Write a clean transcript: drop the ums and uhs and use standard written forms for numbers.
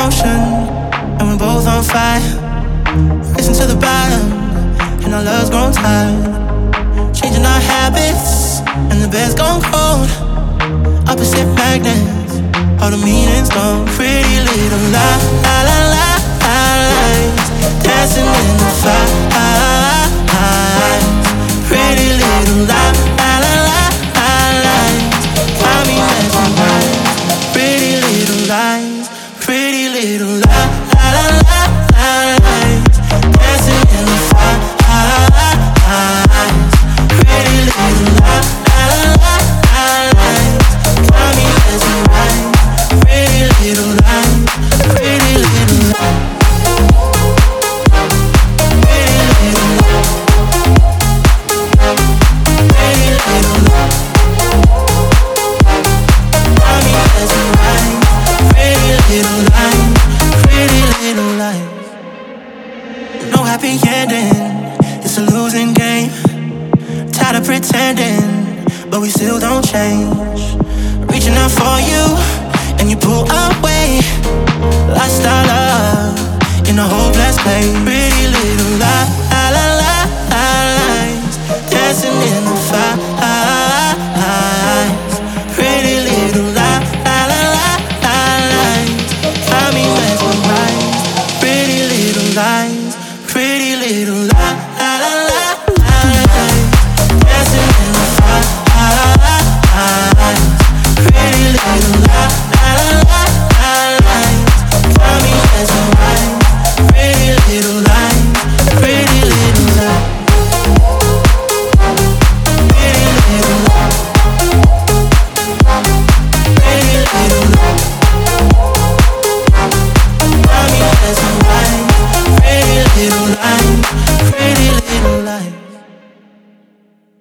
motion, and we're both on fire. Racing to the bottom, and our love's grown tired. Changing our habits, and the bed's gone cold. Opposite magnets, all the meaning's gone. Pretty little lie, la la la la lies, dancing in the fire. Pretty little lie, la la la la lies, got me mesmerized. Pretty little lies, pretty little lie, la la la la lies, dancing in the fire. Pretty little lie, la la la la lies, got me mesmerized. Pretty little lies, pretty little lies. Happy ending, it's a losing game. Tired of pretending, but we still don't change. Reaching out for you, and you pull away. Lost our love in a hopeless place. Pretty little lie, la la